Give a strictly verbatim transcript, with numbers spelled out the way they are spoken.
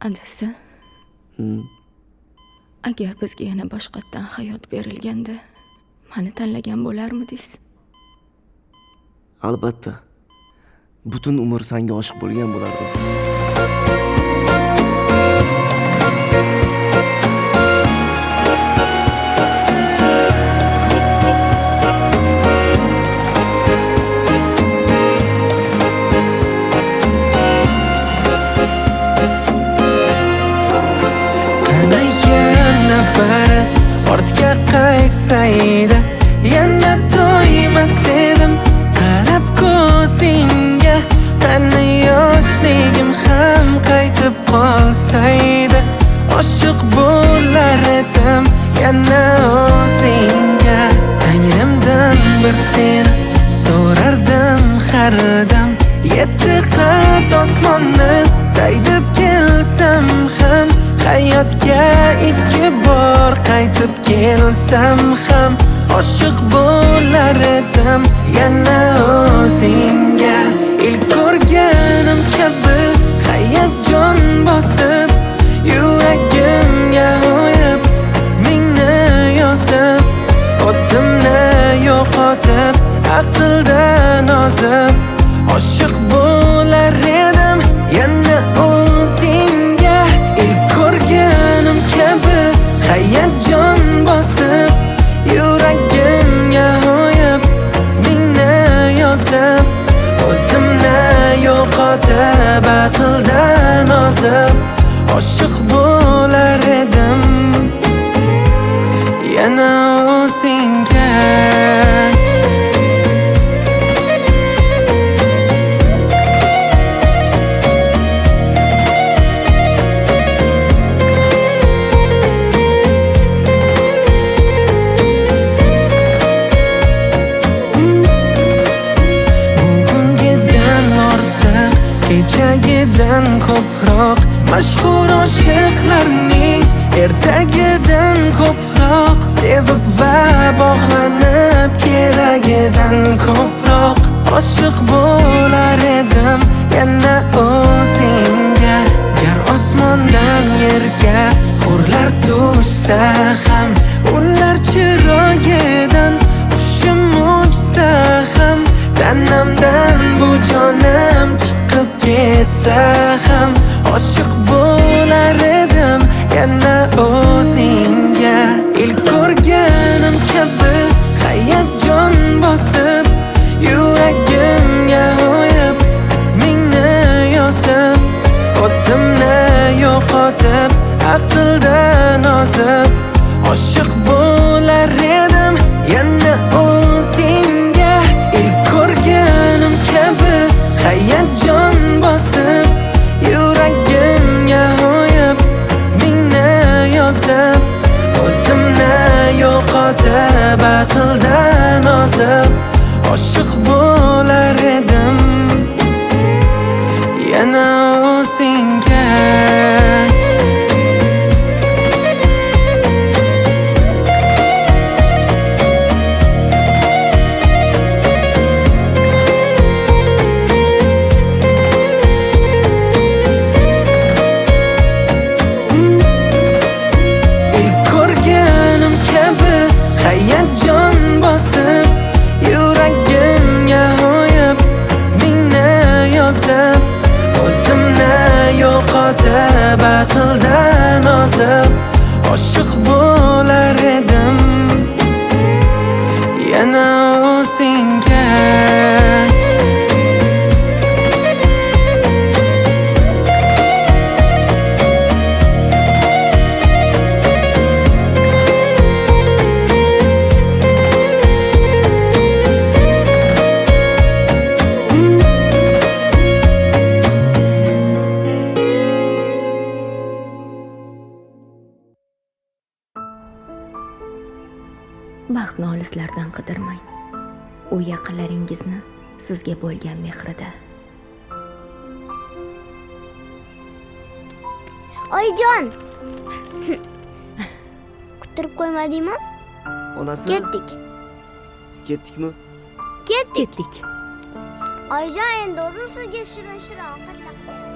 Adasi, agar bizga yana boshqatdan hayot berilganda, meni tanlagan bo'larmidingiz? Albatta. Butun umr senga oshiq bo'lgan bo'lardim. Qani yana bari ortga qaytsaydi, yana to'ymas edim qarab ko'zingga. Qani yoshligim ham qaytib qolsaydi, oshiq bo'lar edim yana o'zingga. Tangrimdan bir seni so'rardim har dam, yetti qat osmonni daydib kelsam ham, hayotga ikki bor qaytib kelsam ham, oshiq bo'lar edim yana o'zingga. Ilk ko'rganim kabi hayajon bosib, yuragimga o'yib ismingni yozib, o'zimni yo'qotib aqldan ozib, oshiq bo'lar edim yana o'zingga. Ilk ko'rganim kabi hayajon bosib, yuragimga o'yib ismingni yozib, o'zimni yo'qotib aqldan ozib, oshiq bo'lar edim yana o'zingga. Kechagidan ko'proq mashhur oshiqlarning ertagidan ko'proq sevib va bog'lanib, keragidan ko'proq oshiq bo'lar edim yana o'zingga. Gar osmondan yerga hurlar tushsa ham, ular chiroyidan hushim uchsa ham, tanamdan bu jonim chiqib ketsa ham, oshiq bo'lar edim yana o'zingga. Ilk ko'rganim kabi hayajon bosib, yuragimga o'yib ismingni yozib, o'zimni yo'qotib aqldan ozib, oshiq bo'lar edim yana o'zingga. Ilk ko'rganim kabi hayajon bosib, yuragimga o'yib ismingni yozib, o'zimni yo'qotib aqldan ozib, oshiq bo'lar edim yana o'zingga. Hayajon bosib, yuragimga o'yib ismingni yozib, o'zimni yo'qotib aqldan ozib, oshiq bo'lar edim yana o'zingga. Baxtni olislardan qidirmang. U yaqinlaringizni sizga bo'lgan mehrida. Oyijon. Kuttirib qo'ymadingmi? Onasi? Ketdik. Ketdikmi? Ketdik. Ketdik. Oyijon, endi o'zim sizga shirin-shirin ovqatlar